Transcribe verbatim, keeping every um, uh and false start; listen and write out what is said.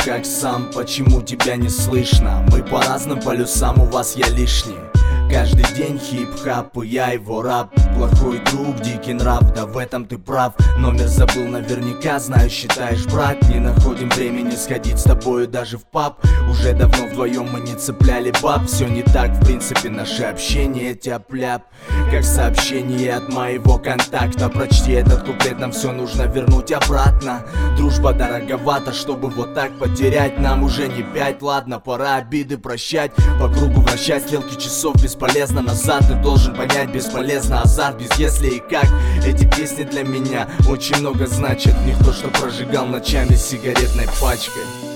как сам, почему тебя не слышно? Мы по разным полюсам, у вас я лишний. Каждый день хип-хап, и я его раб. Плохой друг, дикий нрав, да в этом ты прав. Номер забыл наверняка, знаю, считаешь брат. Не находим времени сходить с тобою даже в паб. Уже давно вдвоем мы не цепляли баб. Все не так, в принципе, наше общение тяп-ляп. Как сообщение от моего контакта. Прочти этот куплет, нам все нужно вернуть обратно. Дружба дороговата, чтобы вот так потерять. Нам уже не пять, ладно, пора обиды прощать. По кругу вращать стрелки часов бесполезно. Назад ты должен понять, бесполезно азарт без если и как. Эти песни для меня очень много значат. Никто, что прожигал ночами сигаретной пачкой.